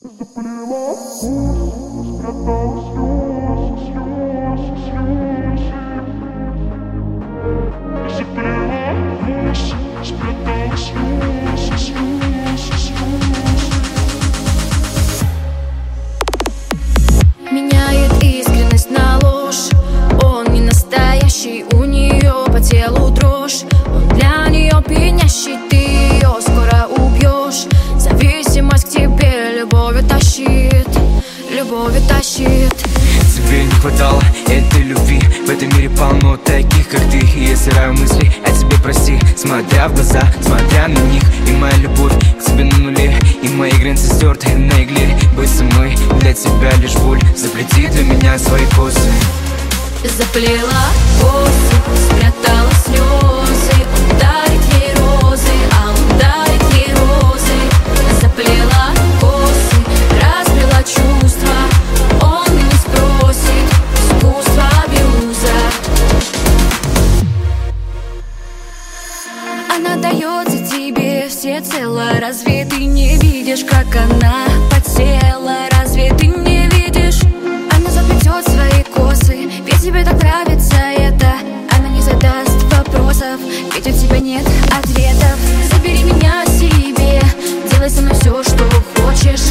Меняет искренность на ложь. Он не настоящий, у нее по телу дрожь. Он для нее пьянящий, ты ее скоро убьешь. Зависимость к тебе любовью тащит, любовью тащит. Тебе не хватало этой любви. В этом мире полно таких, как ты. И я сыраю мысли о тебе, прости. Смотря в глаза, смотря на них. И моя любовь к тебе на нуле. И мои границы стерты на игле. Быть со мной для тебя лишь боль. Заплети для меня свои косы. Заплела косы, спрятала слезы. Он дарит ей розы, а он дарит ей розы. Заплела косы, разбила чувства. Он и не спросит, искусство абьюза. Она дается тебе всецело. Разве ты не видишь, как она подсела? Разве ты не видишь? Она заплетет свои косы, ведь тебе так нравится это. Она не задаст вопросов, ведь у тебя нет ответов. Забери меня себе, делай со мной все, что хочешь.